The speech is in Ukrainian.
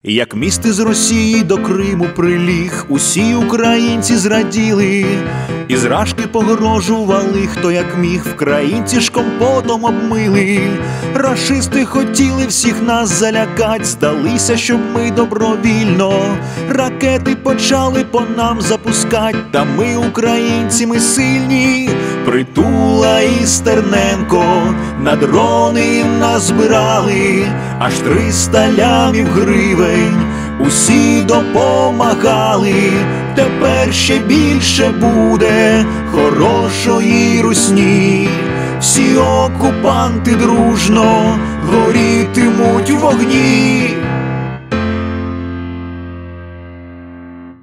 Як міст із Росії до Криму приліг, усі українці зраділи, і зражки погрожували, хто як міг, вкраїнці ж компотом обмили. Рашисти хотіли всіх нас залякать, здалися, щоб ми добровільно ракети почали по нам запускать. Та ми, українці, ми сильні, Притула і Стерненко на дрони назбирали аж 300 лямів гривень, усі допомагали. Тепер ще більше буде хорошої русні, всі окупанти дружно горітимуть в вогні.